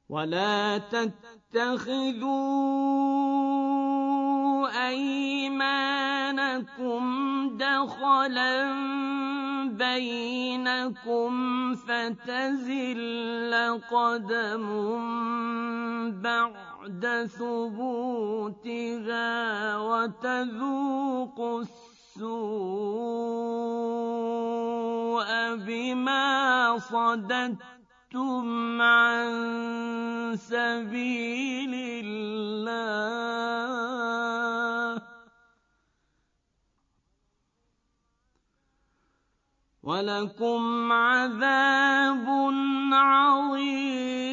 ولا تتخذوا أيمانكم دخلا بينكم فتزل قدم بعد ثبوتها وتذوقوا السوء بما صددتم عن سبيل الله ولكم عذاب عظيم.